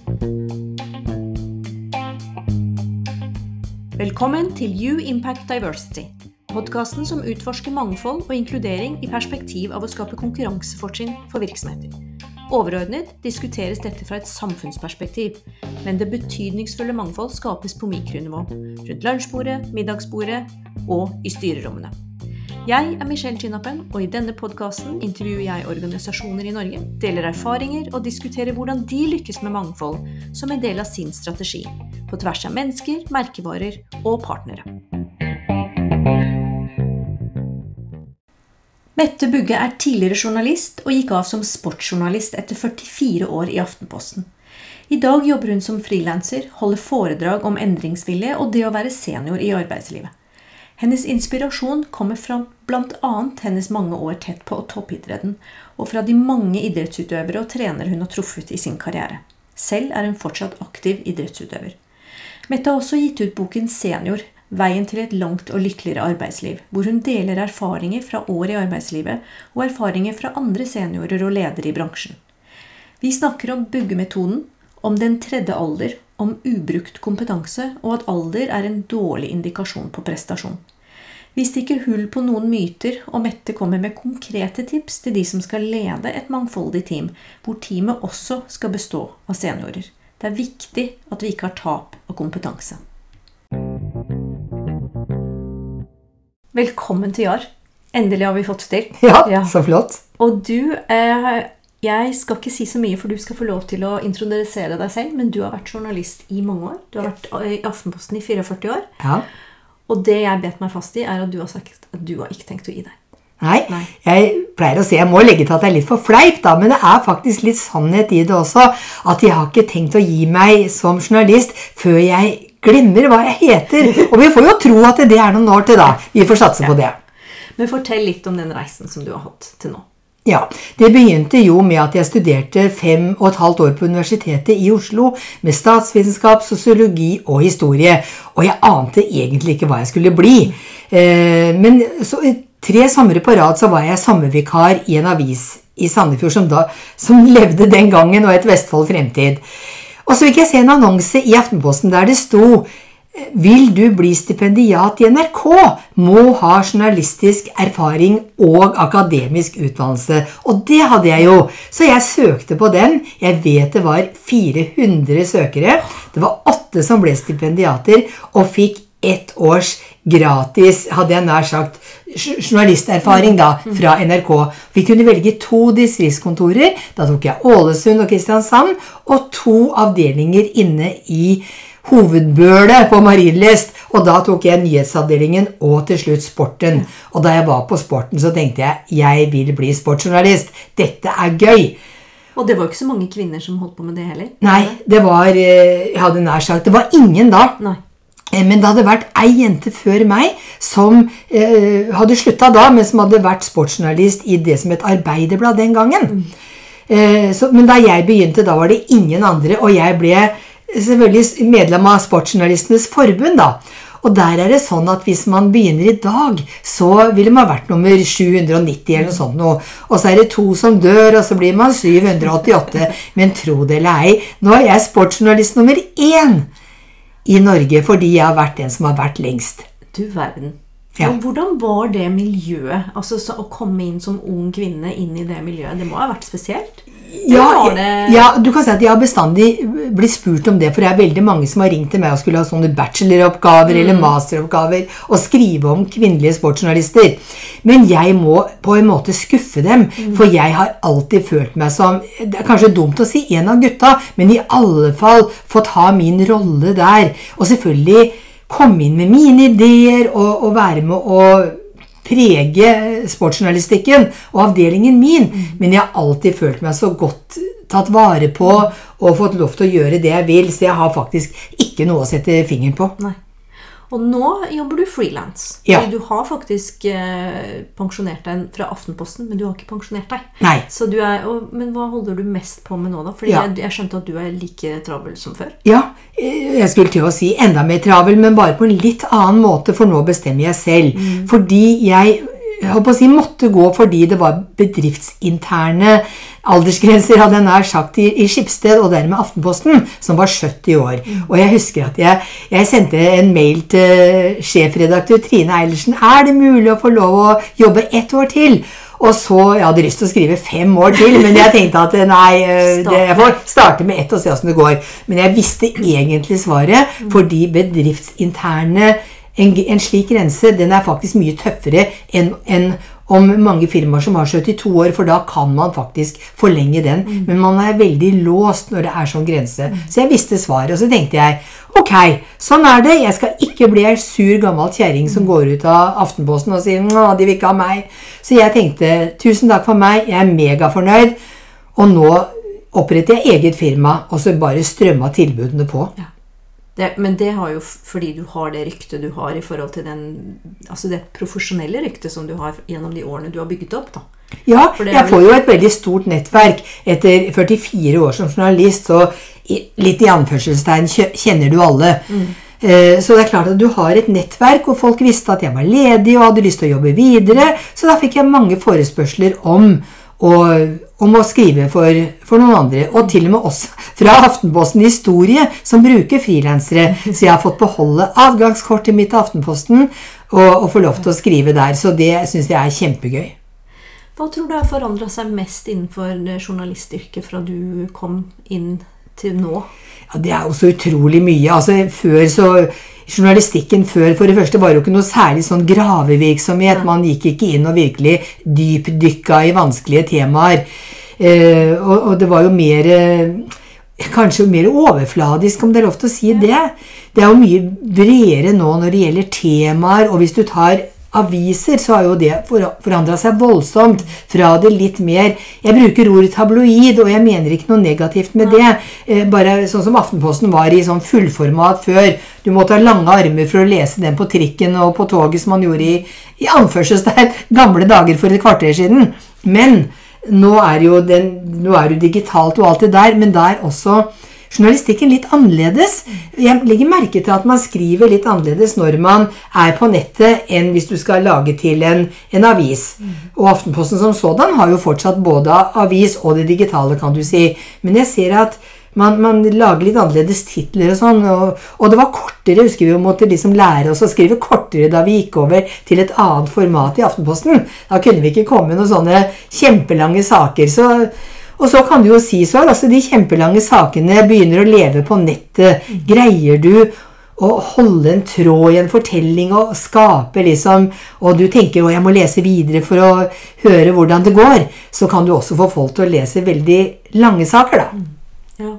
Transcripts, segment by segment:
Velkommen til You Impact Diversity, podcasten som utforsker mangfold og inkludering i perspektiv av å skape konkurransefortrinn for virksomheter. Overordnet diskuteres dette fra et samfunnsperspektiv, men det betydningsfulle mangfold skapes på mikronivå, rundt lunsjbordet, middagsbordet og i styrerommene. Jeg Michelle Chinnapen, og i denne podcasten intervjuer jeg organisasjoner i Norge, deler erfaringer og diskuterer hvordan de lykkes med mangfold som en del av sin strategi, på tvers av mennesker, merkevarer og partnere. Mette Bugge tidligere journalist og gikk av som sportsjournalist etter 44 år i Aftenposten. I dag jobber hun som freelancer, holder foredrag om endringsvilje og det å være senior i arbeidslivet. Hennes inspirasjon kommer fra blant annet hennes mange år tett på toppidretten, og fra de mange idrettsutøvere og trenere hun har truffet i sin karriere. Selv hun fortsatt aktiv idrettsutøver. Mette har også gitt ut boken Senior, veien til et langt og lykkeligere arbeidsliv, hvor hun deler erfaringer fra år i arbeidslivet og erfaringer fra andre seniorer og ledere i bransjen. Vi snakker om Bugge-metoden, om den tredje alder, om ubrukt kompetanse og at alder en dårlig indikasjon på prestasjon. Vi stikker hull på noen myter, og Mette kommer med konkrete tips til de som skal lede et mangfoldig team, hvor teamet også skal bestå av seniorer. Det viktig at vi ikke har tap av kompetanse. Velkommen til JAR. Endelig har vi fått til. Ja, så flott. Og du jeg skal ikke si så mye, for du skal få lov til å introdusere deg selv, men du har vært journalist i mange år. Du har vært i Aftenposten i 44 år. Ja. Og det jeg bet meg fast i at du har sagt at du har ikke tenkt å gi deg. Nei, jeg pleier å si, jeg må legge til at det litt for fleip da, men det faktisk litt sannhet i det også, at jeg har ikke tenkt å gi meg som journalist før jeg glemmer hva jeg heter. Og vi får jo tro at det noen år til da. Vi får satse på det. Men fortell litt om den reisen som du har hatt til nå. Ja, det begynte jo med at jeg studerte 5,5 år på universitetet i Oslo med statsvitenskap, sosiologi og historie, og jeg ante egentlig ikke hva jeg skulle bli. Men så 3 somre på rad så var jeg sommervikar i en avis i Sandefjord som levde den gangen og et Vestfold fremtid. Og så fikk jeg se en annonse i Aftenposten der det sto: vil du bli stipendiat i NRK, må ha journalistisk erfaring og akademisk utdannelse. Og det hadde jeg jo, så jeg søkte på den. Jeg vet det var 400 søkere. Det var 8 som ble stipendiater, og fikk 1 års gratis, hadde jeg nær sagt, journalisterfaring da, fra NRK. Vi kunne velge 2 distriktskontorer. Da tok jeg Ålesund og Kristiansand, og 2 avdelinger inne i hovedbølet på Marienlyst, og da tok jeg nyhetsavdelingen og til slutt sporten. Og da jeg var på sporten så tenkte jeg vil bli sportsjournalist. Dette gøy. Og det var ikke så mange kvinner som holdt på med det heller? Nei, det var, jeg hadde nær sagt, det var ingen da. Nei. Men det hadde vært ei jente før meg som hadde sluttet da, men som hadde vært sportsjournalist i det som et arbeiderblad den gangen. Men da jeg begynte, da var det ingen andre, og jeg ble selvfølgelig medlem av Sportsjournalistenes forbund da. Og der det sånn at hvis man begynner i dag, så ville man vært nummer 790 eller noe sånt nå. Og så det 2 som dør, og så blir man 788. Men tro det eller ei, nå jeg sportsjournalist nummer 1 i Norge, fordi jeg har vært den som har vært lengst. Du verden. Ja. Og hvordan var det miljøet? Altså å komme inn som ung kvinne inn i det miljøet, det må ha vært spesielt? Ja, du kan si at jeg har bestandig blitt spurt om det, for det veldig mange som har ringt til meg og skulle ha sånne bacheloroppgaver eller masteroppgaver og skrive om kvinnelige sportsjournalister. Men jeg må på en måte skuffe dem, for jeg har alltid følt meg som, det kanskje dumt å si en av gutta, men i alle fall fått ha min rolle der, og selvfølgelig komme inn med mine ideer og være med å prege sportsjournalistikken og avdelingen min, men jeg har alltid følt meg så godt tatt vare på og fått lov til å gjøre det jeg vil, så jeg har faktisk ikke noe å sette fingeren på. Nei. Og nå jobber du freelance. Ja. Du har faktisk pensjonert deg fra Aftenposten, men du har ikke pensjonert deg. Nei. Så men hva holder du mest på med nå da? Fordi jeg skjønte at du like travel som før. Ja, jeg skulle til å si enda mer travel, men bare på en litt annen måte, for nå bestemmer jeg selv. Fordi jeg måtte gå fordi det var bedriftsinterne aldersgrenser hadde jeg nær sagt i Schibsted og dermed Aftenposten, som var 70 år. Og jeg husker at jeg sendte en mail til sjefredaktør Trine Eilertsen. Det mulig å få lov å jobbe 1 år til? Og så, jeg hadde lyst til å skrive 5 år til, men jeg tenkte at nei, jeg får starte med 1 og se hvordan det går. Men jeg visste egentlig svaret, fordi bedriftsinterne, en slik grense, den faktisk mye tøffere enn om mange firmaer som har 72 år, for da kan man faktisk forlenge den. Men man veldig låst når det sånn grense. Så jeg visste svaret, og så tenkte jeg, ok, sånn det. Jeg skal ikke bli en sur gammel kjæring som går ut av Aftenposten og sier, de vil ikke ha meg. Så jeg tenkte, tusen takk for meg, jeg mega fornøyd, og nå oppretter jeg eget firma, og så bare strømmer tilbudene på. Ja. Men det har jo fordi du har det ryktet du har i forhold til det profesjonelle ryktet som du har gjennom de årene du har bygget opp da. Ja, jeg får jo et veldig stort nettverk etter 44 år som journalist, så litt i anførselstegn kjenner du alle. Så det klart at du har et nettverk, og folk visste at jeg var ledig og hadde lyst til å jobbe videre, så da fikk jeg mange forespørsler om å skrive for noen andre, og til og med også fra Aftenposten Historie, som bruker frilansere, så jeg har fått beholde adgangskortet mitt til Aftenposten, og få lov til å skrive der, så det synes jeg kjempegøy. Hva tror du har forandret seg mest innenfor journalistyrket fra du kom inn til nå? Ja, det jo så utrolig mye. Journalistikken før, for det første, var jo ikke noe særlig sånn gravevirksomhet. Man gikk ikke inn og virkelig dypdykka i vanskelige temaer. Og det var jo kanskje mer overfladisk, om det lov til å si det. Det jo mye bredere nå når det gjelder temaer, og hvis du tar aviser, så har jo det forandret seg voldsomt fra det litt mer. Jeg bruker ordet tabloid, og jeg mener ikke noe negativt med det. Bare sånn som Aftenposten var i sånn fullformat før. Du måtte ha lange armer for å lese den på trikken og på toget som man gjorde i anførselstegn gamle dager for et kvarter siden. Men nå jo det digitalt og alt det der, men der også journalistikken litt annerledes. Jeg legger merke til at man skriver litt annerledes når man på nettet enn hvis du skal lage til en avis. Og Aftenposten som sådan har jo fortsatt både avis og det digitale, kan du si. Men jeg ser at man lager litt annerledes titler og sånn, og det var kortere, husker vi jo, måtte liksom lære oss å skrive kortere da vi gikk over til et annet format i Aftenposten. Da kunne vi ikke komme med noen sånne kjempelange saker, og så kan du jo si de kjempelange sakene begynner å leve på nettet. Greier du å holde en tråd i en fortelling og skape liksom, og du tenker, jeg må lese videre for å høre hvordan det går, så kan du også få folk til å lese veldig lange saker da. Ja.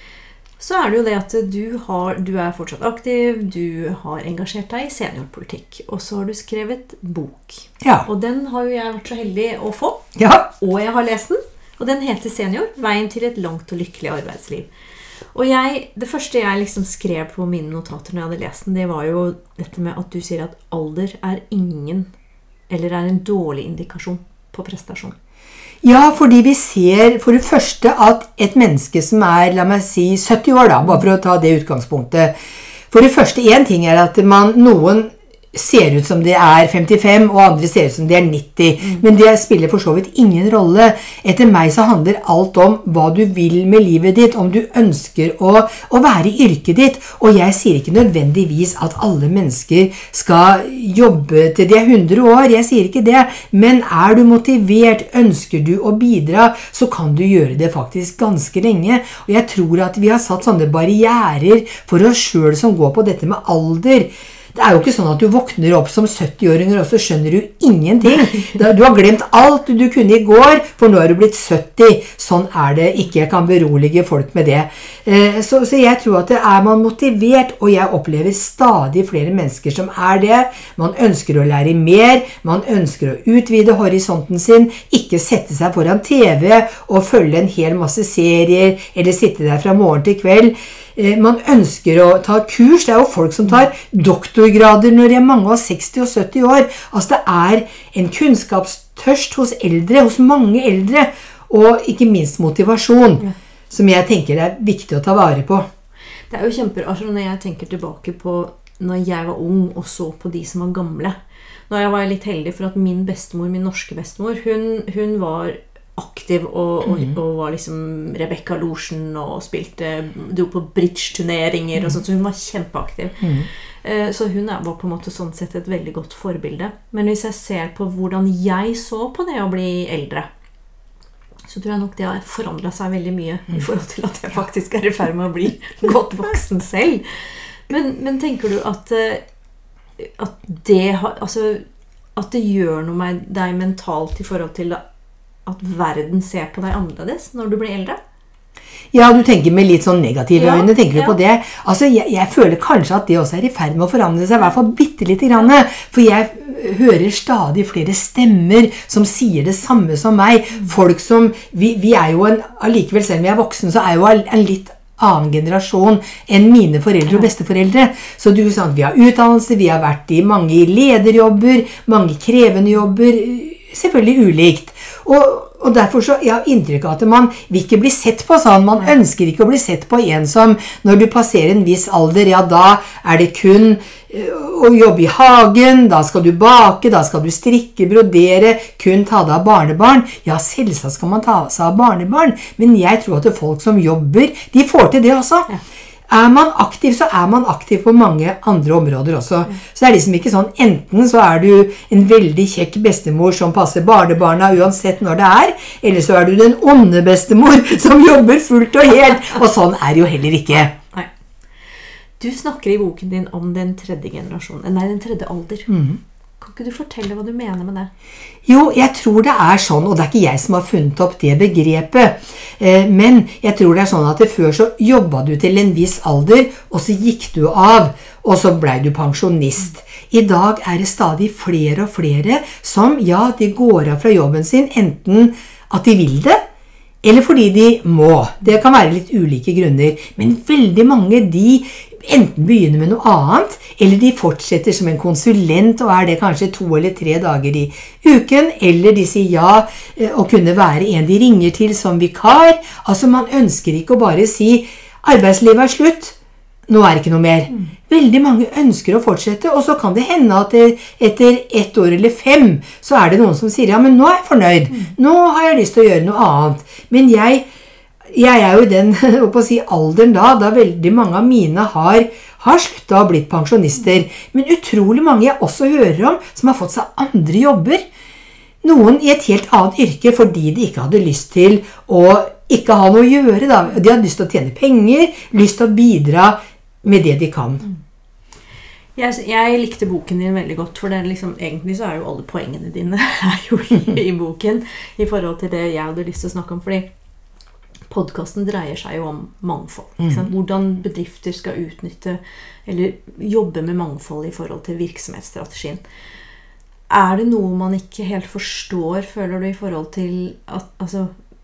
Så det jo det at du fortsatt aktiv, du har engasjert deg i seniorpolitikk, og så har du skrevet bok. Ja. Og den har jo jeg vært så heldig å få, ja. Og jeg har lest den. Og den heter Senior, veien til et langt og lykkelig arbeidsliv. Og det første jeg liksom skrev på mine notater når jeg hadde lest den, det var jo dette med at du sier at alder ingen, eller en dårlig indikasjon på prestasjon. Ja, fordi vi ser for det første at et menneske som la meg si 70 år da, bare for å ta det utgangspunktet. For det første, en ting at noen ser ut som det 55, og andre ser ut som det 90. Men det spiller for så vidt ingen rolle. Etter meg så handler alt om hva du vil med livet ditt, om du ønsker å være i yrket ditt. Og jeg sier ikke nødvendigvis at alle mennesker skal jobbe til de 100 år, jeg sier ikke det. Men du motivert, ønsker du å bidra, så kan du gjøre det faktisk ganske lenge. Og jeg tror at vi har satt sånne barrierer for oss selv som går på dette med alder. Det jo ikke sånn at du våkner opp som 70-åringer og så skjønner du ingenting. Du har glemt alt du kunne i går, for nå du blitt 70. Sånn det ikke. Jeg kan berolige folk med det. Så jeg tror at man motivert, og jeg opplever stadig flere mennesker som det. Man ønsker å lære mer, man ønsker å utvide horisonten sin, ikke sette seg foran TV og følge en hel masse serier, eller sitte der fra morgen til kveld. Man ønsker å ta kurs. Det jo folk som tar doktorgrader når de mange av 60 og 70 år. Altså det en kunnskapstørst hos eldre, hos mange eldre, og ikke minst motivasjon, som jeg tenker viktig å ta vare på. Det jo altså når jeg tenker tilbake på når jeg var ung og så på de som var gamle. Når jeg var litt heldig for at min bestemor, min norske bestemor, hun var aktiv og var liksom Rebecca Lorsen og dro på bridge-turneringer og sånt, så hun var kjempeaktiv. Så hun var på en måte sånn sett et veldig godt forbilde. Men hvis jeg ser på hvordan jeg så på det å bli eldre, så tror jeg nok det har forandret seg veldig mye i forhold til at jeg faktisk i ferd med å bli godt voksen selv. Men tenker du at det gjør noe med deg mentalt i forhold til at verden ser på deg annerledes når du blir eldre? Ja, du tenker med litt sånn negative øyne, tenker du på det? Altså, jeg føler kanskje at det også i ferd med å forandre seg, i hvert fall bitte grann, for jeg hører stadig flere stemmer som sier det samme som meg. Folk som, vi jo allikevel selv om vi voksen, så jo en litt annen generasjon enn mine foreldre og besteforeldre. Så du sa at vi har utdannelse, vi har vært i mange lederjobber, mange krevende jobber, selvfølgelig ulikt. Og derfor så jeg har inntrykk av at man vil ikke bli sett på sånn. Man ønsker ikke å bli sett på en som når du passerer en viss alder, ja da det kun å jobbe i hagen, da skal du bake, da skal du strikke, brodere, kun ta deg av barnebarn. Ja, selvsagt skal man ta seg av barnebarn, men jeg tror at folk som jobber, de får til det også. Man aktiv, så man aktiv på mange andre områder også. Så det liksom ikke sånn, enten så du en veldig kjekk bestemor som passer barnebarna uansett når det eller så du den onde bestemor som jobber fullt og helt, og sånn det jo heller ikke. Nei. Du snakker i boken din om den tredje generasjonen, den tredje alder. Kan ikke du fortelle hva du mener med det? Jo, jeg tror det sånn, og det ikke jeg som har funnet opp det begrepet, men jeg tror det sånn at før så jobbet du til en viss alder, og så gikk du av, og så ble du pensjonist. I dag det stadig flere og flere som, ja, de går av fra jobben sin, enten at de vil det, eller fordi de må. Det kan være litt ulike grunner, men veldig mange de enten begynner med noe annet, eller de fortsetter som en konsulent, og det kanskje 2 eller 3 dager i uken, eller de sier ja, og kunne være en de ringer til som vikar. Altså man ønsker ikke å bare si, arbeidslivet slutt, nå det ikke noe mer. Veldig mange ønsker å fortsette, og så kan det hende at etter 1 år eller 5, så det noen som sier, ja, men nå jeg fornøyd, nå har jeg lyst til å gjøre noe annet. Men jeg jo i den alderen da veldig mange av mine har sluttet å ha blitt pensjonister. Men utrolig mange jeg også hører om som har fått seg andre jobber. Noen i et helt annet yrke fordi de ikke hadde lyst til å ikke ha noe å gjøre. Da. De hadde lyst til å tjene penger, lyst til å bidra med det de kan. Jeg likte boken din veldig godt, for liksom, egentlig så jo alle poengene dine jo i boken i forhold til det jeg hadde lyst til å snakke om, fordi podcasten dreier seg jo om mangfold. Ikke sant? Hvordan bedrifter skal utnytte eller jobbe med mangfold i forhold til virksomhetsstrategien. Det noe man ikke helt forstår, føler du, i forhold til at, altså,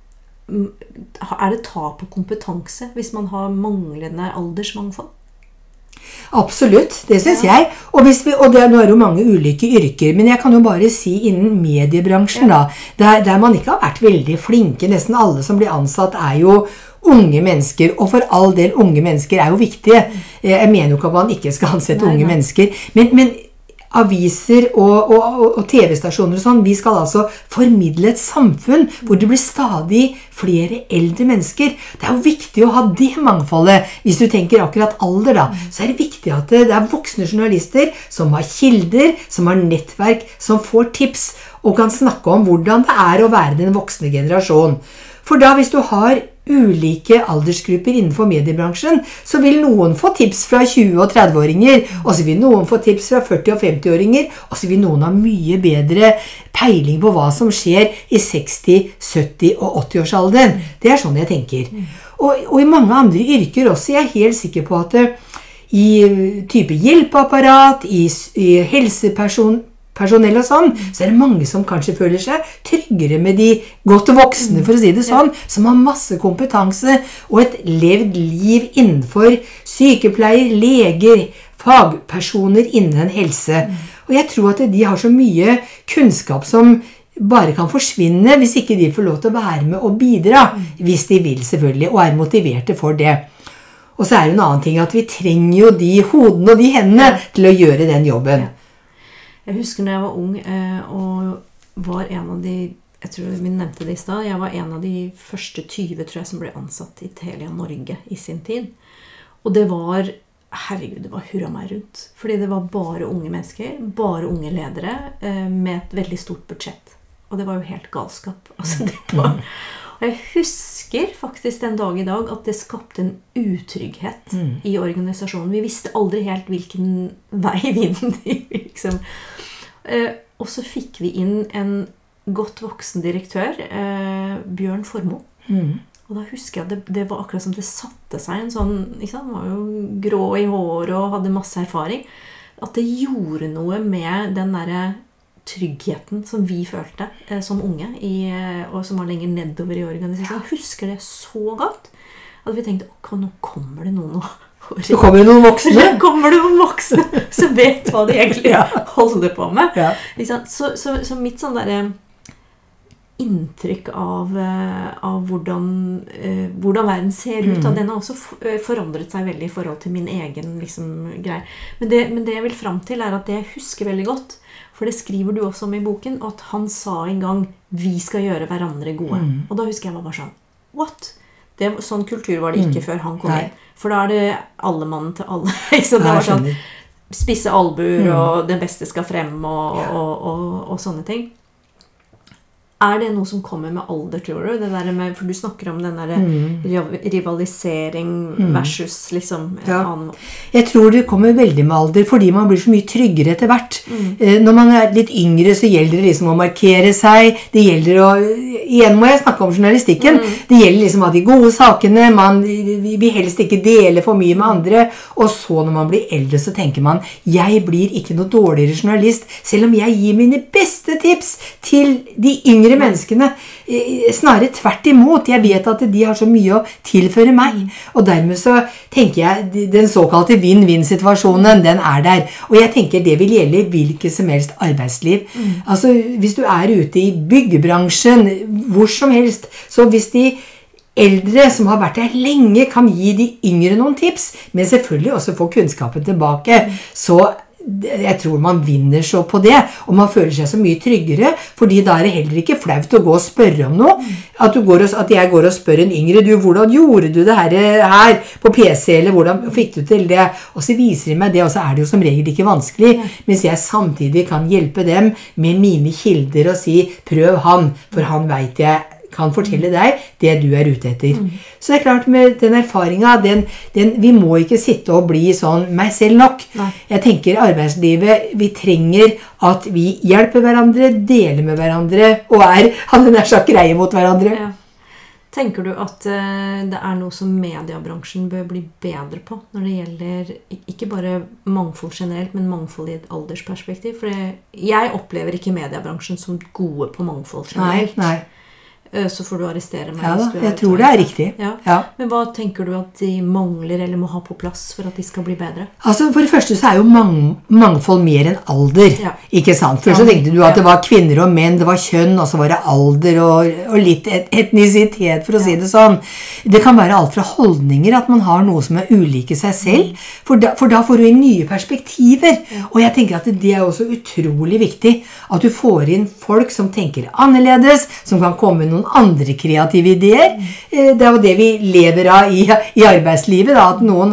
det tap på kompetanse hvis man har manglende aldersmangfold? Absolutt, det synes jeg. Og nå jo mange ulike yrker, men jeg kan jo bare si innen mediebransjen da, der man ikke har vært veldig flinke, nesten alle som blir ansatt jo unge mennesker, og for all del unge mennesker jo viktige. Jeg mener jo ikke at man ikke skal ansette unge mennesker, men aviser og TV-stasjoner og sånn, vi skal altså formidle et samfunn hvor det blir stadig flere eldre mennesker. Det jo viktig å ha det mangfoldet. Hvis du tenker akkurat alder da, så det viktig at det voksne journalister som har kilder, som har nettverk, som får tips og kan snakke om hvordan det å være den voksne generasjon. For da hvis du har ulike aldersgrupper innenfor mediebransjen, så vil noen få tips fra 20- og 30-åringer, og så vil noen få tips fra 40- og 50-åringer, og så vil noen ha mye bedre peiling på hva som skjer i 60-, 70- og 80-årsalderen. Det sånn jeg tenker. Og i mange andre yrker også, jeg helt sikker på at i type hjelpeapparat, i helsepersonell og sånn, så det mange som kanskje føler seg tryggere med de godt voksne, for å si det sånn, som har masse kompetanse og et levd liv innenfor sykepleier, leger, fagpersoner innen helse. Og jeg tror at de har så mye kunnskap som bare kan forsvinne hvis ikke de får lov til å være med og bidra, hvis de vil selvfølgelig, og motiverte for det. Og så det en annen ting at vi trenger jo de hodene og de hendene til å gjøre den jobben. Jeg husker når jeg var ung og var en av de jeg tror vi nevnte det i sted, jeg var en av de første 20, tror jeg, som ble ansatt i Telia Norge i sin tid. Og det var, herregud, det var hurra meg rundt. Fordi det var bare unge mennesker, bare unge ledere, med et veldig stort budsjett. Og det var jo helt galskap. Altså, det var... Og jeg husker faktisk den dag i dag at det skapte en utrygghet i organisasjonen. Vi visste aldri helt hvilken vei vinden gikk, liksom. Og så fikk vi inn en godt voksen direktør, Bjørn Formoe. Og da husker jeg at det var akkurat som det satte seg en sånn, ikke sant? Han var jo grå i håret og hadde masse erfaring. At det gjorde noe med den der tryggheten som vi følte som unge, og som var lenger nedover i organisasjonen. Jeg husker det så godt, at vi tenkte, nå kommer det noen Så kommer det noen voksne. Så kommer det noen voksne som vet hva de egentlig holder på med. Ja. Så mitt sånn der inntrykk av hvordan verden ser ut, den har også forandret seg veldig i forhold til min egen liksom, greie. Men det jeg vil frem til at det jeg husker veldig godt, for det skriver du også om i boken, at han sa en gang, vi skal gjøre hverandre gode. Og da husker jeg bare sånn, what? Sånn kultur var det ikke før han kom inn. For da det alle mannen til alle. Så det var sånn, spisse albuer, og den beste skal frem, og sånne ting. Det noe som kommer med alder, tror du? Det der med, for du snakker om den der rivalisering versus liksom Jeg tror det kommer veldig med alder, fordi man blir så mye tryggere etter hvert. Når man litt yngre, så gjelder det liksom å markere seg. Det gjelder å... Igjen må jeg snakke om journalistikken. Det gjelder liksom å ha de gode sakene. Vi vil helst ikke dele for mye med andre. Og så når man blir eldre, så tenker man, jeg blir ikke noe dårligere journalist, selv om jeg gir mine beste tips til de yngre menneskene. Snarere tvert imot. Jeg vet at de har så mye å tilføre meg. Og dermed så tenker jeg, den såkalte win-win-situasjonen, den der. Og jeg tenker det vil gjelde hvilket som helst arbeidsliv. Altså, hvis du ute i byggebransjen, hvor som helst, så hvis de eldre som har vært der lenge kan gi de yngre noen tips, men selvfølgelig også få kunnskapen tilbake, så jeg tror man vinner så på det, og man føler seg så mye tryggere, fordi da det heller ikke flaut å gå og spørre om noe. At jeg går og spør en yngre, hvordan gjorde du det her på PC, eller hvordan fikk du til det? Og så viser de meg det, og så det jo som regel ikke vanskelig, mens jeg samtidig kan hjelpe dem med mine kilder og si, prøv han, for han vet jeg kan fortelle deg det du ute etter. Så det klart med den erfaringen, vi må ikke sitte og bli sånn meg selv nok. Jeg tenker arbeidslivet, vi trenger at vi hjelper hverandre, deler med hverandre, og hadde nær sagt greie mot hverandre. Ja. Tenker du at det noe som mediebransjen bør bli bedre på, når det gjelder ikke bare mangfold generelt, men mangfold i et aldersperspektiv? For jeg opplever ikke mediebransjen som gode på mangfold generelt. Nei. Så får du arrestere meg. Ja da, jeg tror det riktig. Ja. Men hva tenker du at de mangler eller må ha på plass for at de skal bli bedre? Altså, for det første så jo mangfold mer enn alder. Ikke sant? Først så tenkte du at det var kvinner og menn, det var kjønn, og så var det alder og litt etnisitet, for å si det sånn. Det kan være alt fra holdninger, at man har noe som ulike seg selv, for da får du inn nye perspektiver. Og jeg tenker at det også utrolig viktig, at du får inn folk som tenker annerledes, som kan komme noen andre kreative ideer. Det jo det vi lever av i arbeidslivet, da, at noen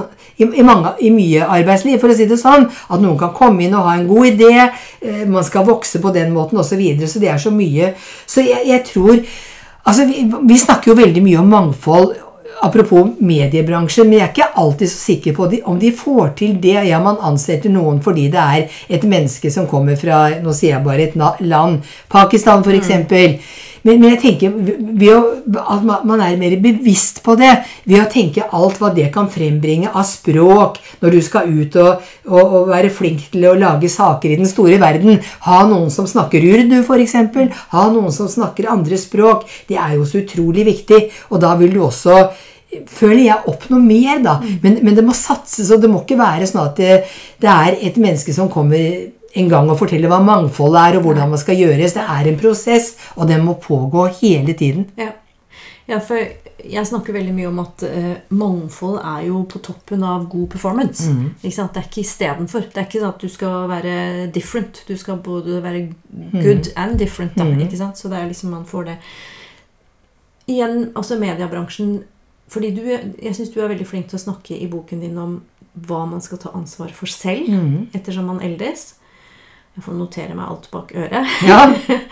i mye arbeidsliv, for å si det sånn, at noen kan komme inn og ha en god idé, man skal vokse på den måten og så videre, så det så mye. Så jeg tror, altså vi snakker jo veldig mye om mangfold, apropos mediebransjen, men jeg ikke alltid så sikker på om de får til det. Man ansetter noen fordi det et menneske som kommer fra, nå sier jeg bare et land, Pakistan for eksempel. Men jeg tenker, at man mer bevisst på det, ved å tenke alt hva det kan frembringe av språk, når du skal ut og være flink til å lage saker i den store verden. Ha noen som snakker urdu for eksempel, ha noen som snakker andre språk. Det jo så utrolig viktig, og da vil du også føler jeg oppnå mer da, men det må satses, og det må ikke være sånn at det et menneske som kommer en gang og forteller hva mangfold og hvordan man skal gjøres. Det en prosess, og den må pågå hele tiden. Ja. Ja, for jeg snakker veldig mye om at mangfold jo på toppen av god performance. Ikke sant? Det ikke I stedet for. Det ikke sånn at du skal være different. Du skal både være good and different. Da, ikke sant? Så det liksom man får det. Igjen, altså mediebransjen, fordi jeg synes du veldig flink til å snakke I boken din om hva man skal ta ansvar for selv, ettersom man eldes. Jeg får notere meg alt bak øret. Ja.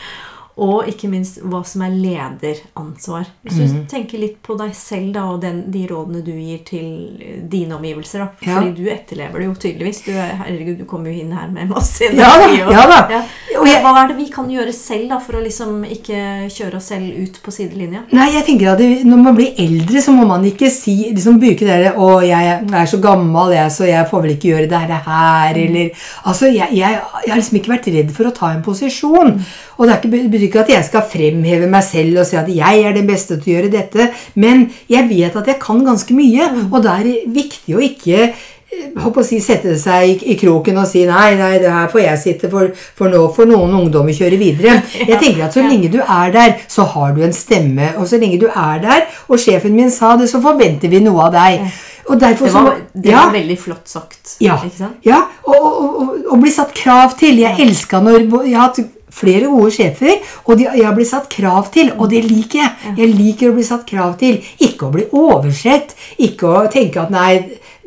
Og ikke minst hva som lederansvar. Hvis du tenker litt på deg selv da, og de rådene du gir til dine omgivelser da. Fordi du etterlever det jo tydeligvis. Herregud, du kommer jo inn her med masse energi. Ja da. Ja. Hva det vi kan gjøre selv da, for å liksom ikke kjøre oss selv ut på sidelinja? Nei, jeg tenker at når man blir eldre, så må man ikke liksom bruke det jeg så gammel, så jeg får vel ikke gjøre det her, eller altså, jeg har liksom ikke vært redd for å ta en posisjon, og det betyr ikke at jeg skal fremheve meg selv og si at jeg den beste til å gjøre dette, men jeg vet at jeg kan ganske mye, og det viktig å ikke sette seg I kroken og si nei, det her får jeg sitte for nå får noen ungdommer kjøre videre. Jeg tenker at så lenge du der, så har du en stemme, og så lenge du der, og sjefen min sa det, så forventer vi noe av deg. Og derfor, det var veldig flott sagt. Ja, ikke sant? Ja og bli satt krav til. Jeg elsker når jeg har hatt flere gode sjefer, og jeg har blitt satt krav til, og det liker jeg. Jeg liker å bli satt krav til. Ikke å bli oversett, ikke å tenke at nei,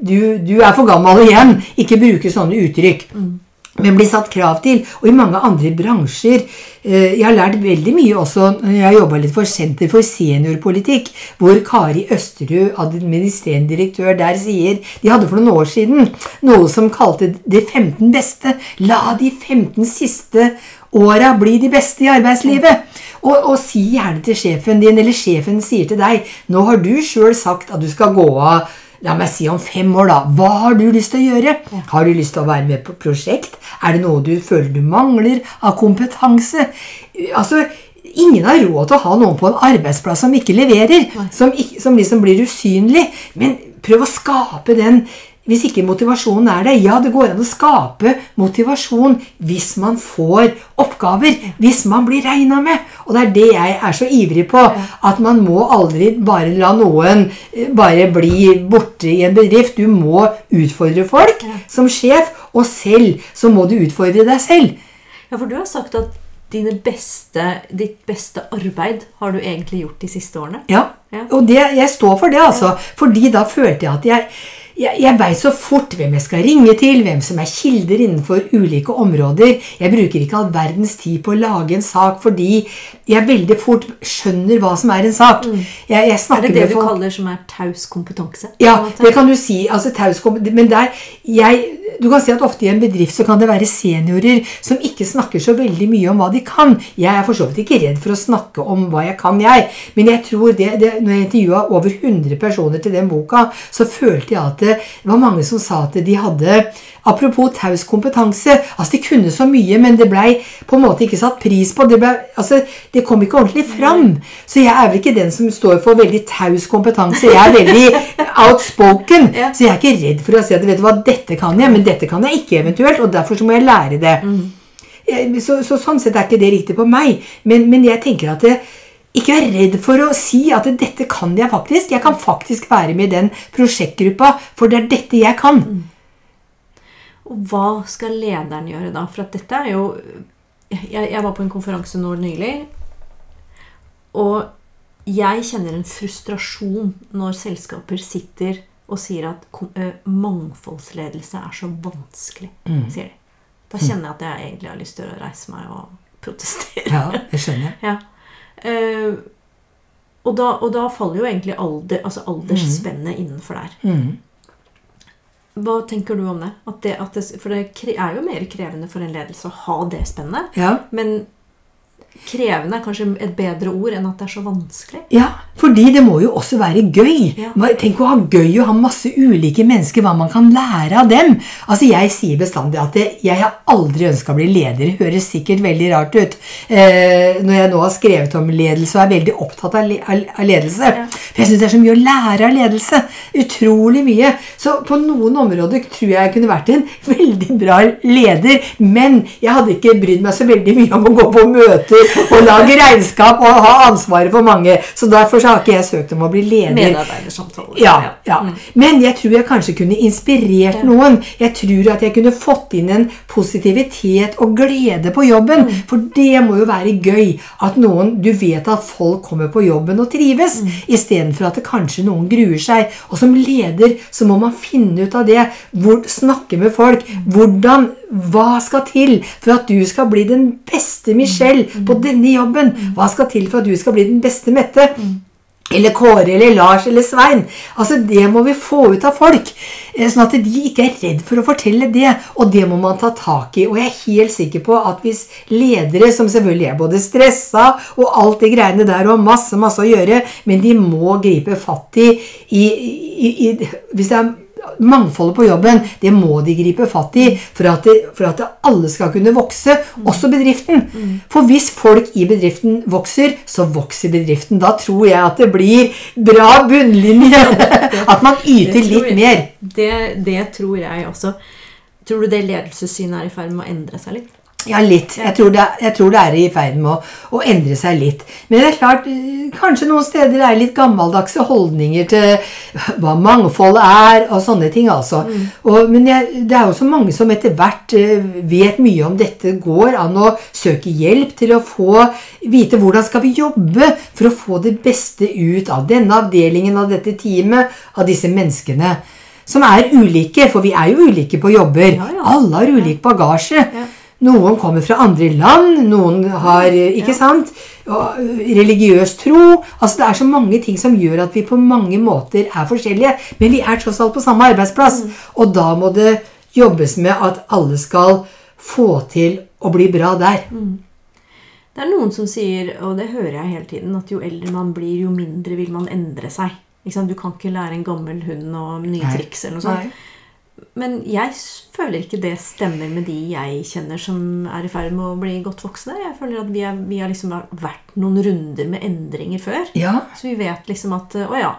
du for gammel igjen. Ikke bruke sånne uttrykk. Men bli satt krav til. Og I mange andre bransjer, jeg har lært veldig mye også, når jeg har jobbet litt for Senter for seniorpolitikk, hvor Kari Østerud, administrerende direktør, der sier, de hadde for noen år siden, noe som kalte de 15 beste. La de 15 siste åra bli de beste I arbeidslivet. Og si gjerne til sjefen din, eller sjefen sier til deg, nå har du selv sagt at du skal gå av, la meg si om 5 år da, hva har du lyst til å gjøre? Har du lyst til å være med på prosjekt? Det noe du føler du mangler av kompetanse? Altså, ingen har råd til å ha noen på en arbeidsplass som ikke leverer, som liksom blir usynlig, men prøv å skape den. Hvis ikke motivasjonen det, ja, det går an å skape motivasjon hvis man får oppgaver, hvis man blir regnet med. Og det det jeg så ivrig på, at man må aldri bare la noen bare bli borte I en bedrift. Du må utfordre folk som sjef, og selv så må du utfordre deg selv. Ja, for du har sagt at ditt beste arbeid har du egentlig gjort de siste årene. Ja. Og jeg står for det altså, fordi da følte jeg at jeg vet så fort hvem jeg skal ringe til, hvem som kilder innenfor ulike områder. Jeg bruker ikke all verdens tid på å lage en sak, fordi jeg veldig fort skjønner hva som en sak. Jeg snakker det du kaller som taus kompetanse? Ja, det kan du si. Altså taus kompetanse, men du kan si at ofte I en bedrift så kan det være seniorer som ikke snakker så veldig mye om hva de kan. Jeg for så vidt ikke redd for å snakke om hva jeg kan, men jeg tror når jeg intervjuet over 100 personer til den boka, så følte jeg at det var mange som sa at de hadde, apropos taus kompetanse, altså de kunne så mye, men det ble på en måte ikke satt pris på, det kom ikke ordentlig fram. Så jeg vel ikke den som står for veldig taus kompetanse, jeg veldig outspoken, så jeg ikke redd for å si at vet du hva, dette kan jeg, men dette kan jeg ikke eventuelt, og derfor så må jeg lære det. Så sånn sett ikke det riktig på meg, men jeg tenker at ikke være redd for å si at dette kan jeg faktisk. Jeg kan faktisk være med I den prosjektgruppa, for det dette jeg kan. Og hva skal lederen gjøre da? For at dette jo... Jeg var på en konferanse nå nylig, og jeg kjenner en frustrasjon når selskaper sitter og sier at mangfoldsledelse så vanskelig, sier de. Da kjenner jeg at jeg egentlig har lyst til å reise meg og protestere. Ja, det skjønner jeg. Ja. Og da faller jo egentlig aldersspennet innenfor der. Hva tenker du om det? For det jo mer krevende for en ledelse å ha det spennet. Ja. Men krevende kanskje et bedre ord enn at det så vanskelig. Ja, fordi det må jo også være gøy. Ja. Tenk å ha gøy og ha masse ulike mennesker, hva man kan lære av dem. Altså jeg sier bestandig at jeg har aldri ønsket å bli leder. Det høres sikkert veldig rart ut. Når jeg nå har skrevet om ledelse og veldig opptatt av ledelse. Ja. For jeg synes det så mye å lære av ledelse. Utrolig mye. Så på noen områder tror jeg kunne vært en veldig bra leder, men jeg hadde ikke brydd meg så veldig mye om å gå på møter og lage regnskap og ha ansvaret for mange. Så derfor så har ikke jeg søkt om å bli leder. Medarbeidersamtale. Ja. Men jeg tror jeg kanskje kunne inspirert noen. Jeg tror at jeg kunne fått inn en positivitet og glede på jobben. For det må jo være gøy at du vet at folk kommer på jobben og trives, i stedet for at det kanskje noen gruer seg. Og som leder så må man finne ut av det, snakke med folk, hva skal til for at du skal bli den beste Michelle på denne jobben? Hva skal til for at du skal bli den beste Mette? Eller Kåre, eller Lars, eller Svein. Altså det må vi få ut av folk, sånn at de ikke er redd for å fortelle det, og det må man ta tak i. Og jeg er helt sikker på at hvis ledere, som selvfølgelig er både stresset og alt det greiene der, og masse å gjøre, men de må gripe fatt i hvis det er mangfoldet på jobben, det må de gripe fatt i for at alle skal kunne vokse, også bedriften. For hvis folk i bedriften vokser, så vokser bedriften. Da tror jeg at det blir bra bunnlinje, at man yter litt mer. Det tror jeg også. Tror du det ledelsessynet er i ferd med å endre seg litt? Ja, litt. Jeg tror det er i ferd med å endre seg litt. Men det er klart, kanskje noen steder er litt gammeldagse holdninger til hva mangfold er, og sånne ting altså. Men det er jo så mange som etter hvert vet mye om dette, går an å søke hjelp til å vite hvordan skal vi jobbe for å få det beste ut av denne avdelingen, av dette teamet, av disse menneskene. Som er ulike, for vi er jo ulike på jobber. Alle har ulik bagasje. Noen kommer fra andre land, noen har, ikke sant, religiøs tro. Altså det er så mange ting som gjør at vi på mange måter er forskjellige, men vi er tross alt på samme arbeidsplass. Og da må det jobbes med at alle skal få til å bli bra der. Det er noen som sier, og det hører jeg hele tiden, at jo eldre man blir, jo mindre vil man endre seg. Ikke sant? Du kan ikke lære en gammel hund og nye triks eller noe sånt. Men jeg føler ikke det stemmer med de jeg kjenner som er i ferd med å bli godt voksne. Jeg føler at vi har liksom vært noen runder med endringer før. Så vi vet liksom at,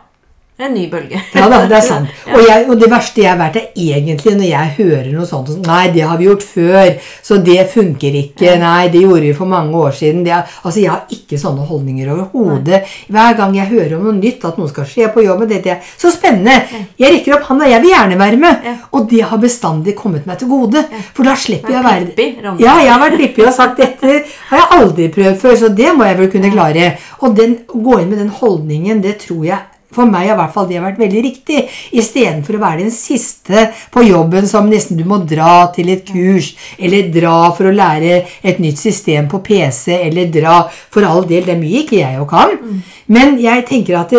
en ny bølge. Ja da, det er sant. Og det verste jeg har vært er egentlig når jeg hører noe sånt. Nei, det har vi gjort før, så det funker ikke. Nei, det gjorde vi for mange år siden. Altså, jeg har ikke sånne holdninger overhodet. Hver gang jeg hører om noe nytt, at noe skal skje på jobben, det er så spennende. Jeg rekker opp hånda, jeg vil gjerne være med. Og det har bestandig kommet meg til gode. For da slipper jeg å være... Ja, jeg har vært lippig og sagt, dette har jeg aldri prøvd før, så det må jeg vel kunne klare. Og gå inn med den holdningen, det tror jeg for meg i hvert fall det har vært veldig riktig, i stedet for å være den siste på jobben som nesten du må dra til et kurs, eller dra for å lære et nytt system på PC, eller dra for all del, det er mye ikke jeg jo kan. Men jeg tenker at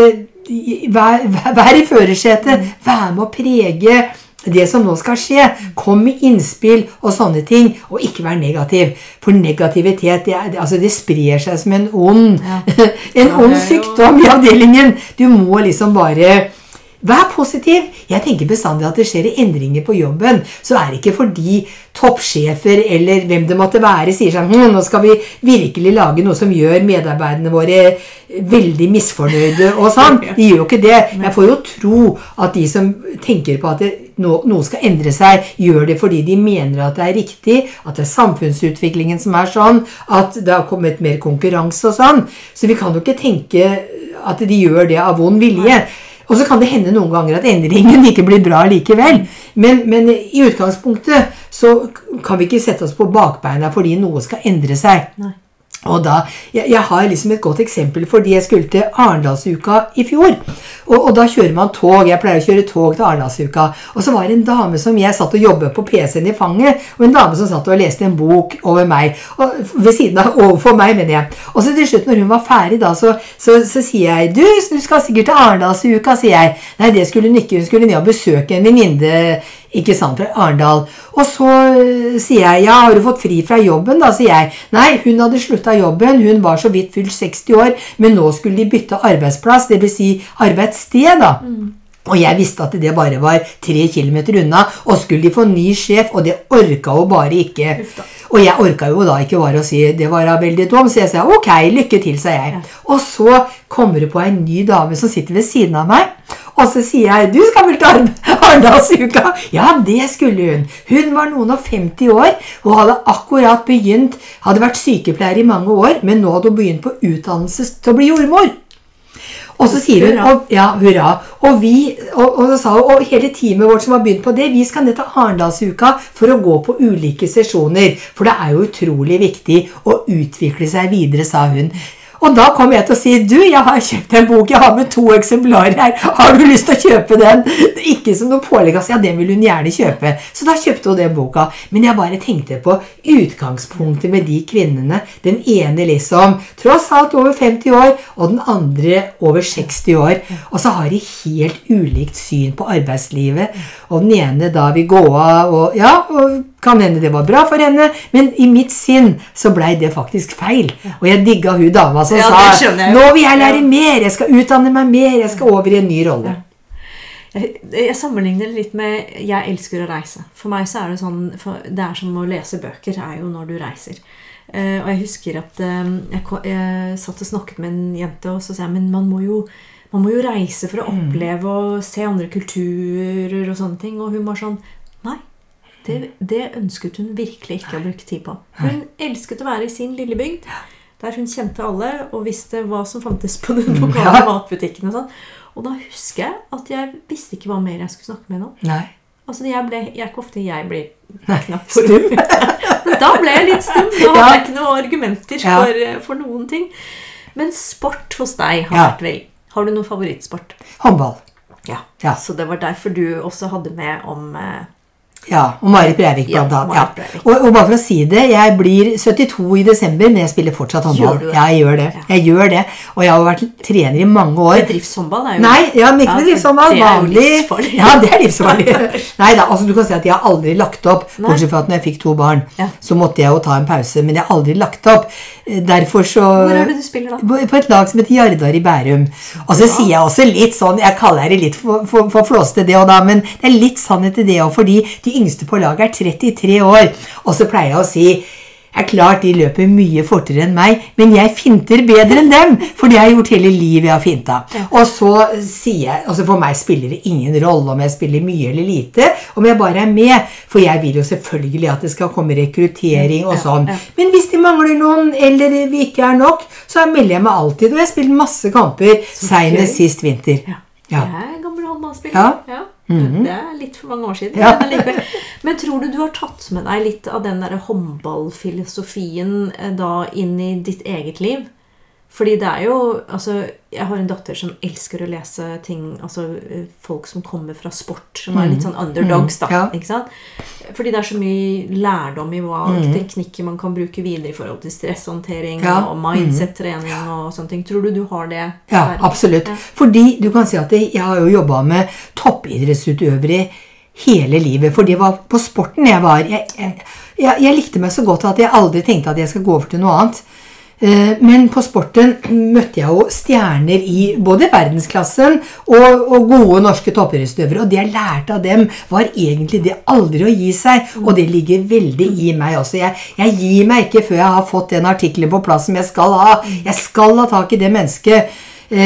vær i førersetet, vær med å prege det som nå skal skje. Kom med innspill og sånne ting, og ikke vær negativ. For negativitet, det sprer seg som en ond sykdom i avdelingen. Du må liksom bare vær positiv. Jeg tenker bestandig at det skjer endringer på jobben, så er det ikke fordi toppsjefer eller hvem det måtte være sier sånn, nå skal vi virkelig lage noe som gjør medarbeiderne våre veldig misfornøyde og sånn. De gjør jo ikke det. Jeg får jo tro at de som tenker på at noe skal endre seg, gjør det fordi de mener at det er riktig, at det er samfunnsutviklingen som er sånn, at det har kommet mer konkurranse og sånn. Så vi kan jo ikke tenke at de gjør det av vond vilje. Og så kan det hende noen ganger at endringen ikke blir bra likevel. Men i utgangspunktet så kan vi ikke sette oss på bakbeina fordi noe skal endre seg. Og da, jeg har liksom et godt eksempel fordi jeg skulle til Arendalsuka i fjor. Og da kjører man tog, jeg pleier å kjøre tog til Arendalsuka. Og så var det en dame som jeg satt og jobbet på PC-en i fanget, og en dame som satt og leste en bok over meg, og ved siden av, overfor meg, mener jeg. Og så til slutt når hun var ferdig da, så sier jeg, du skal sikkert til Arendalsuka, sier jeg. Nei, det skulle hun ikke, hun skulle ned og besøke en venninne, ikke sant, fra Arendal. Og så sier jeg, ja, har du fått fri fra jobben da, sier jeg. Nei, hun hadde sluttet jobben, hun var så vidt fylt 60 år, men nå skulle de bytte arbeidsplass, det vil si arbeidssted da. Og jeg visste at det bare var 3 kilometer unna, og skulle de få ny sjef, og det orket jo bare ikke. Og jeg orket jo da ikke bare å si, det var veldig dumt, så jeg sa, ok, lykke til, sa jeg. Og så kommer det på en ny dame som sitter ved siden av meg, Og så sier jeg, du skal vel til Arendalsuka? Ja, det skulle hun. Hun var noen og 50 år, og hadde akkurat begynt, hadde vært sykepleier i mange år, men nå hadde hun begynt på utdannelse til å bli jordmor. Og så sier hun, hurra. Og så sa hun, og hele teamet vårt som har begynt på det, vi skal ned til Arendalsuka for å gå på ulike sesjoner, for det jo utrolig viktig å utvikle seg videre, sa hun. Og da kom jeg til å si, du, jeg har kjøpt en bok, jeg har med 2 eksemplarer her, har du lyst til å kjøpe den? Ikke som noe pålegg, ja, den vil hun gjerne kjøpe. Så da kjøpte hun den boka. Men jeg bare tenkte på utgangspunktet med de kvinnene. Den ene liksom, tross alt over 50 år, og den andre over 60 år. Og så har de helt ulikt syn på arbeidslivet. Og den ene da vil gå av, og kan hende det var bra for henne, men i mitt sinn så ble det faktisk feil. Og jeg digget hun dama som sa, nå vil jeg lære mer, jeg skal utdanne meg mer, jeg skal over i en ny rolle. Jeg sammenligner det litt med, jeg elsker å reise. For meg så det sånn, det som å lese bøker, jo når du reiser. Og jeg husker at jeg satt og snakket med en jente, og så sa jeg, men man må jo reise for å oppleve og se andre kulturer og sånne ting. Og hun var sånn, nei. Det ønsket hun virkelig ikke å bruke tid på. Hun elsket å være i sin lille bygd, der hun kjente alle og visste hva som fantes på den lokale matbutikken og sånn. Og da husker jeg at jeg visste ikke hva mer jeg skulle snakke med nå. Nei. Altså, jeg blir knapt stum. Men da ble jeg litt stum. Da hadde jeg ikke noen argumenter for noen ting. Men sport hos deg har vært vel. Har du noen favorittsport? Håndball. Ja. Så det var derfor du også hadde med om... Ja, og Marit Breivik blant annet. Og bare for å si det, jeg blir 72 i desember, men jeg spiller fortsatt håndball. Ja, jeg gjør det. Og jeg har vært trener i mange år. Bedriftshåndball jo... Nei, ikke bedriftshåndball, vanlig. Det ja, det livsfarlig. Neida, altså du kan si at jeg har aldri lagt opp, bortsett fra at når jeg fikk 2 barn, så måtte jeg jo ta en pause, men jeg har aldri lagt opp. Derfor så... Hvor det du spiller da? På et lag som heter Jardar i Bærum. Og så sier jeg også litt sånn, jeg kaller det litt for flåste det og da, men det litt sannhet i det også, fordi de yngste på laget 33 år, og så pleier jeg å si, klart de løper mye fortere enn meg, men jeg finter bedre enn dem, for det har jeg gjort hele livet jeg har fintet. Og så sier jeg, altså for meg spiller det ingen rolle om jeg spiller mye eller lite, om jeg bare med, for jeg vil jo selvfølgelig at det skal komme rekruttering og sånn. Men hvis de mangler noen, eller vi ikke nok, så melder jeg meg alltid, og jeg spiller masse kamper, senest sist vinter. Jeg gammel håndballspiller. Det litt for mange år siden. Men tror du har tatt med deg litt av den der håndballfilosofien da inn i ditt eget liv? Fordi det jo, altså, jeg har en datter som elsker å lese ting, altså folk som kommer fra sport, som litt sånn underdogs da, ikke sant? Fordi det så mye lærdom i hva teknikker man kan bruke videre i forhold til stresshåndtering og mindset-trening og sånne ting. Tror du har det? Ja, absolutt. Fordi du kan si at jeg har jo jobbet med toppidrettsutøvere hele livet, for det var på sporten jeg var. Jeg likte meg så godt at jeg aldri tenkte at jeg skal gå over til noe annet. Men på sporten møtte jeg jo stjerner i både verdensklassen og gode norske toppidrettsutøvere, og det jeg lærte av dem var egentlig det aldri å gi seg, og det ligger veldig i meg også. Jeg gir meg ikke før jeg har fått den artikkelen på plass som jeg skal ha. Jeg skal ha tak i det mennesket.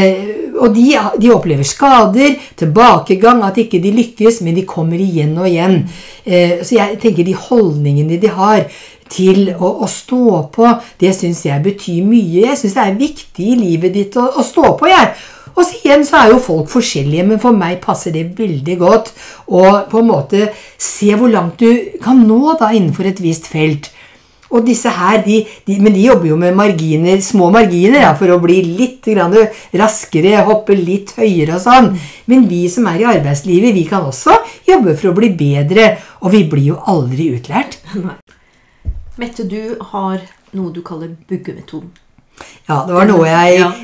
Og de opplever skader, tilbakegang, at ikke de lykkes, men de kommer igjen og igjen. Så jeg tenker de holdningene de har til å stå på, det synes jeg betyr mye. Jeg synes det viktig i livet ditt å stå på, Og så igjen så jo folk forskjellige, men for meg passer det veldig godt å på en måte se hvor langt du kan nå da innenfor et visst felt. Og disse her, men de jobber jo med marginer, små marginer, for å bli litt raskere, hoppe litt høyere og sånn. Men vi som i arbeidslivet, vi kan også jobbe for å bli bedre, og vi blir jo aldri utlært. Mette, du har noe du kaller buggemetoden. Ja, det var noe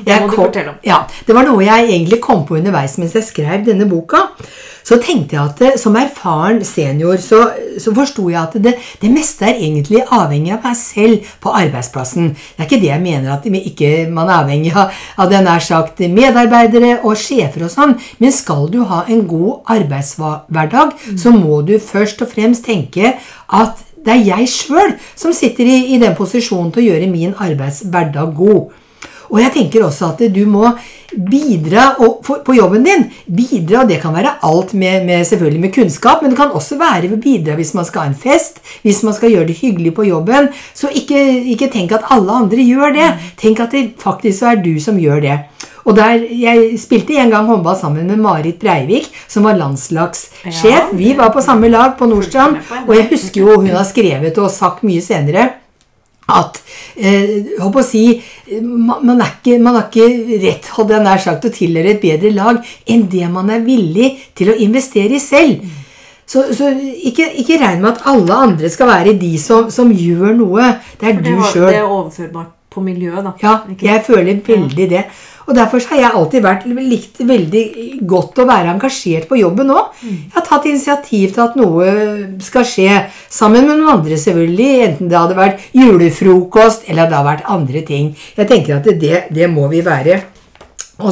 det var noe jeg egentlig kom på underveis mens jeg skrev denne boka. Så tenkte jeg at som erfaren senior så forstod jeg at det meste egentlig avhengig av meg selv på arbeidsplassen. Det ikke det jeg mener at ikke man avhengig av den sagt medarbeidere og sjefer og sånn, men skal du ha en god arbeidshverdag, så må du først og fremst tenke at det jeg selv som sitter i den posisjonen til å gjøre min arbeidshverdag god. Og jeg tenker også at du må bidra på jobben din. Bidra, det kan være alt selvfølgelig med kunnskap, men det kan også være ved bidra hvis man skal ha en fest, hvis man skal gjøre det hyggelig på jobben. Så ikke tenk at alle andre gjør det. Tenk at det faktisk er du som gjør det. Og jeg spilte en gang håndball sammen med Marit Breivik, som var landslagssjef. Vi var på samme lag på Nordstrand, og jeg husker jo hun har skrevet og sagt mye senere at håper å si, man er ikke rett, hadde jeg nær sagt, å tilhøre et bedre lag enn det man er villig til å investere i selv. Så ikke regn med at alle andre skal være de som gjør noe. Det er du selv. Det er overførbart på miljøet, da. Ja, jeg føler veldig det. Og derfor har jeg alltid likt veldig godt å være engasjert på jobben også. Jeg har tatt initiativ til at noe skal skje sammen med noen andre selvfølgelig, enten det hadde vært julefrokost eller det hadde vært andre ting. Jeg tenker at det må vi være. Og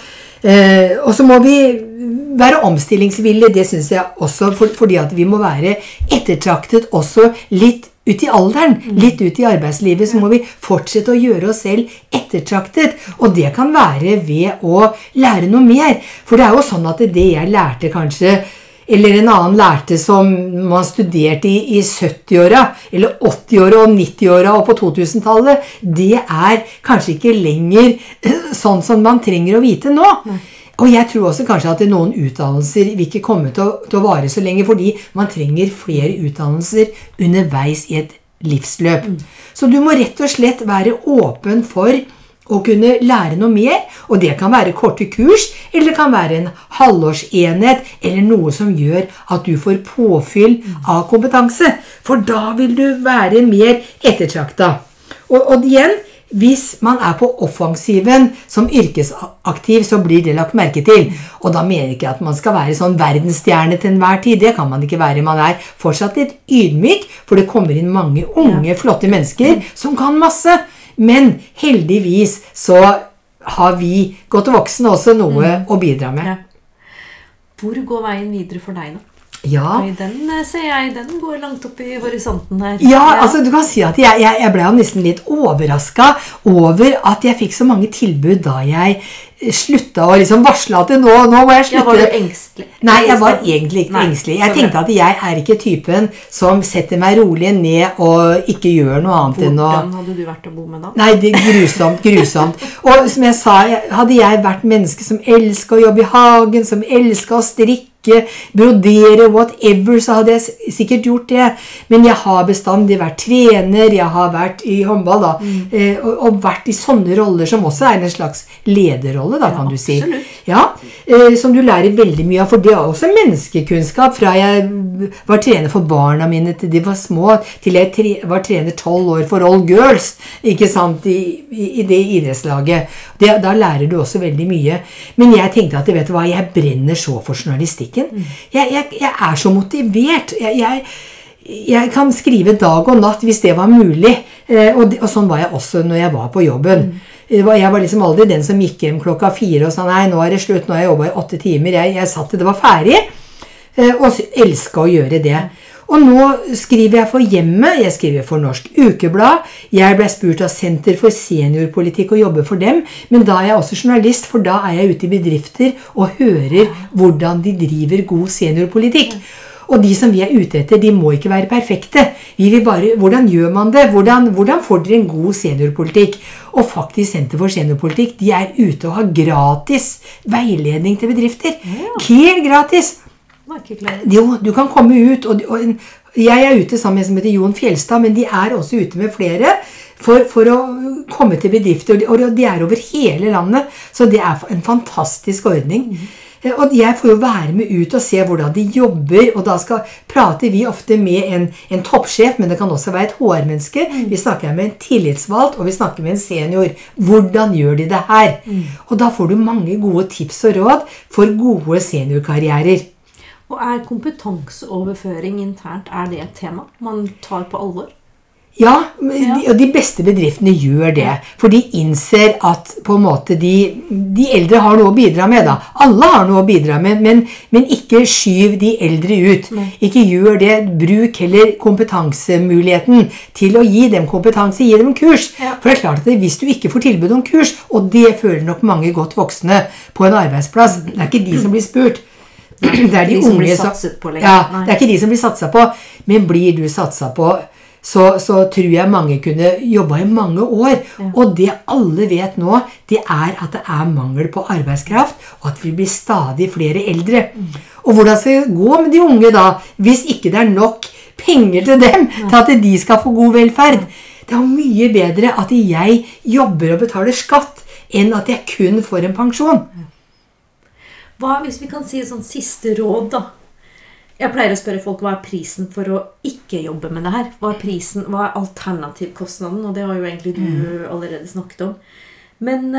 så må vi være omstillingsvillige, det synes jeg også, fordi at vi må være ettertraktet også litt ut i alderen, litt ut i arbeidslivet, så må vi fortsette å gjøre oss selv ettertraktet. Og det kan være ved å lære noe mer. For det er jo sånn at det jeg lærte kanskje, eller en annen lærte som man studerte i 70-åra, eller 80-åra og 90-åra og på 2000-tallet, det er kanskje ikke lenger sånn som man trenger å vite nå. Og jeg tror også kanskje at noen utdannelser vil ikke komme til å vare så lenge, fordi man trenger flere utdannelser underveis i et livsløp. Så du må rett og slett være åpen for å kunne lære noe mer, og det kan være korte kurs, eller det kan være en halvårsenhet, eller noe som gjør at du får påfyll av kompetanse. For da vil du være mer ettertraktet. Og igjen, hvis man er på offensiven som yrkesaktiv, så blir det lagt merke til. Og da mener jeg ikke at man skal være sånn verdensstjerne til enhver tid. Det kan man ikke være. Man er fortsatt litt ydmyk, for det kommer inn mange unge, flotte mennesker som kan masse. Men heldigvis så har vi godt voksne også noe å bidra med. Hvor går veien videre for deg nå? Ja. Den ser jeg, den går langt opp i horisonten her. Ja, altså du kan si at jeg ble jo nesten litt overrasket over at jeg fikk så mange tilbud da jeg sluttet å liksom varsle at nå må jeg slutte. Ja, var du engstelig? Nei, jeg var egentlig ikke engstelig. Jeg tenkte at jeg er ikke typen som setter meg rolig ned og ikke gjør noe annet enn å... Hvordan hadde du vært å bo med da? Nei, det er grusomt. Og som jeg sa, hadde jeg vært menneske som elsket å jobbe i hagen, som elsket å strikke, brodere, whatever, så hadde jeg sikkert gjort det. Men jeg har bestandig vært trener, jeg har vært i håndball da, og vært i sånne roller som også er en slags lederrolle da, kan du si. Absolutt. Ja, som du lærer veldig mye av, for det er også menneskekunnskap. Fra jeg var trener for barna mine til de var små, til jeg var trener 12 år for All Girls, ikke sant, i det idrettslaget. Da lærer du også veldig mye. Men jeg tenkte at, vet du hva, jeg brenner så for journalistikken. Jeg er så motivert. Jeg kan skrive dag og natt hvis det var mulig. Og sånn var jeg også når jeg var på jobben. Jeg var liksom aldri den som gikk hjem klokka 4 og sa, nei, nå er det slutt, nå har jeg jobbet i 8 timer. Jeg satt til det var ferdig, og elsket å gjøre det. Og nå skriver jeg for Hjemmet, jeg skriver for Norsk Ukeblad, jeg ble spurt av Senter for seniorpolitikk å jobbe for dem, men da er jeg også journalist, for da er jeg ute i bedrifter og hører hvordan de driver god seniorpolitikk. Og de som vi er ute etter, de må ikke være perfekte. Vi vil bare, hvordan gjør man det? Hvordan får dere en god seniorpolitikk? Og faktisk Senter for seniorpolitikk, de er ute og har gratis veiledning til bedrifter. Helt gratis! Jo, du kan komme ut, og jeg er ute sammen med en som heter Jon Fjellstad, men de er også ute med flere for å komme til bedrifter, og de er over hele landet, så det er en fantastisk ordning. Og jeg får jo være med ut og se hvordan de jobber, og da prater vi ofte med en toppsjef, men det kan også være et HR-menneske. Vi snakker med en tillitsvalgt, og vi snakker med en senior. Hvordan gjør de det her? Og da får du mange gode tips og råd for gode seniorkarrierer. Og er kompetanseoverføring internt, er det et tema man tar på alvor? Ja, og de beste bedriftene gjør det, for de innser at på en måte de eldre har noe å bidra med da. Alle har noe å bidra med, men ikke skyv de eldre ut. Ikke gjør det, bruk heller kompetansemuligheten til å gi dem kompetanse, gi dem kurs. For det er klart at hvis du ikke får tilbud om kurs, og det føler nok mange godt voksne på en arbeidsplass, det er ikke de som blir spurt. Det er de unge som satset på. Ja, det er ikke de som blir satset på, men blir du satset på, så tror jeg mange kunne jobba i mange år. Og det alle vet nå, det er at det er mangel på arbeidskraft, og at vi blir stadig flere eldre. Og hvordan skal det gå med de unge da, hvis ikke det er nok penger til dem, til at de skal få god velferd? Det er jo mye bedre at jeg jobber og betaler skatt, enn at jeg kun får en pensjon. Hva hvis vi kan si et sånt siste råd da? Jeg pleier å spørre folk, hva er prisen for å ikke jobbe med det her? Hva er alternativkostnaden? Og det har jo egentlig du allerede snakket om. Men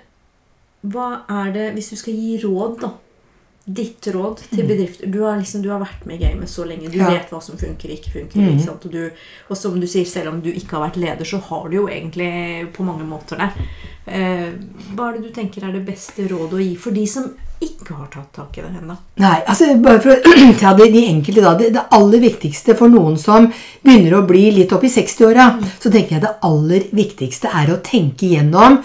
hva er det, hvis du skal gi råd da? Ditt råd til bedrifter. Du har vært med i gamet så lenge. Du vet hva som funker, ikke funker. Ikke sant? Og som du sier, selv om du ikke har vært leder, så har du jo egentlig på mange måter det. Hva er det du tenker er det beste rådet å gi for de som ikke har tatt tak i det ennå? Nei, altså bare for å ta det de enkelte da, det aller viktigste for noen som begynner å bli litt opp i 60-åra, så tenker jeg det aller viktigste er å tenke gjennom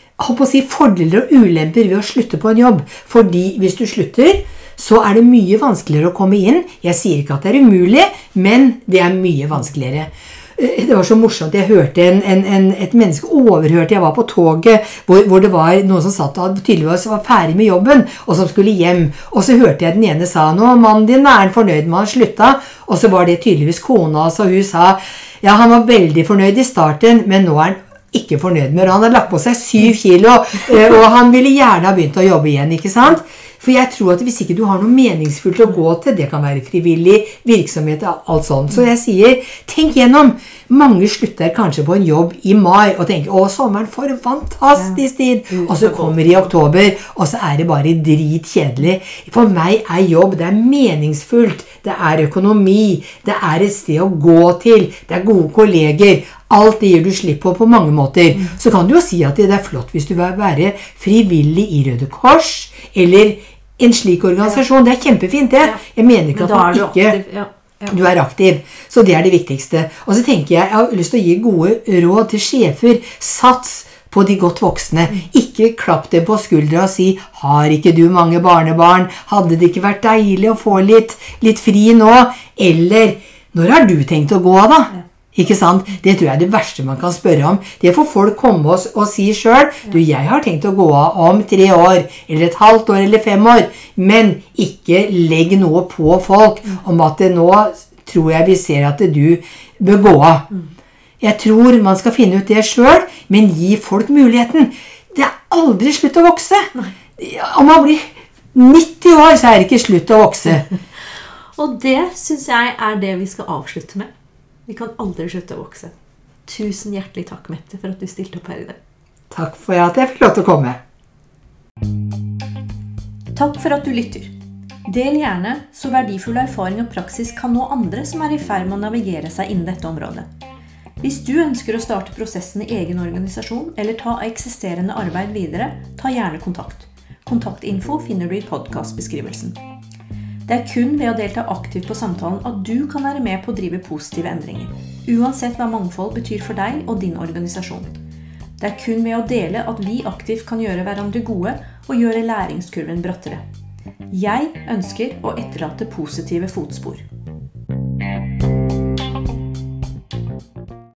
fordeler og ulemper ved å slutte på en jobb. Fordi hvis du slutter, så er det mye vanskeligere å komme inn. Jeg sier ikke at det er umulig, men det er mye vanskeligere. Det var så morsomt, jeg hørte et menneske overhørte, jeg var på toget, hvor det var noen som satt og tydeligvis var ferdig med jobben, og som skulle hjem. Og så hørte jeg den ene sa, nå, mannen din er fornøyd med å slutta, og så var det tydeligvis kona, så hun sa, ja, han var veldig fornøyd i starten, men nå er han ikke fornøyd med det. Han hadde lagt på seg 7 kilo, og han ville gjerne ha begynt å jobbe igjen, ikke sant? For jeg tror at hvis ikke du har noe meningsfullt å gå til, det kan være frivillig virksomhet og alt sånt. Så jeg sier, tenk gjennom. Mange slutter kanskje på en jobb i mai og tenker, å, sommeren for en fantastisk tid. Og så kommer i oktober, og så er det bare dritkjedelig. For meg er jobb, det er meningsfullt, det er økonomi, det er et sted å gå til, det er gode kolleger. Alt det gir du slipp på mange måter. Så kan du jo si at det er flott hvis du vil være frivillig i Røde Kors, eller en slik organisasjon. Det er kjempefint det. Jeg mener ikke at man ikke... Du er aktiv. Så det er det viktigste. Og så tenker jeg har lyst til å gi gode råd til sjefer. Sats på de godt voksne. Ikke klapp dem på skuldra og si, har ikke du mange barnebarn? Hadde det ikke vært deilig å få litt fri nå? Eller, når har du tenkt å gå da? Ikke sant? Det tror jeg er det verste man kan spørre om. Det får folk komme oss og si selv, du, jeg har tenkt å gå av om 3 år, eller et halvt år, eller 5 år, men ikke legg noe på folk om at det nå tror jeg vi ser at du bør gå av. Jeg tror man skal finne ut det selv, men gi folk muligheten. Det er aldri slutt å vokse. Om man blir 90 år, så er det ikke slutt å vokse. Og det synes jeg er det vi skal avslutte med. Vi kan aldri slutte å vokse. Tusen hjertelig takk, Mette, for at du stilte opp her i dag. Takk for at jeg fikk lov til å komme. Takk for at du lytter. Del gjerne, så verdifull erfaring og praksis kan nå andre som er i ferd med å navigere seg innen dette området. Hvis du ønsker å starte prosessen i egen organisasjon, eller ta eksisterende arbeid videre, ta gjerne kontakt. Kontaktinfo finner du i podcastbeskrivelsen. Det er kun ved å delta aktivt på samtalen at du kan være med på å drive positive endringer, uansett hva mangfold betyr for deg og din organisasjon. Det er kun ved å dele at vi aktivt kan gjøre hverandre gode og gjøre læringskurven brattere. Jeg ønsker å etterlate positive fotspor.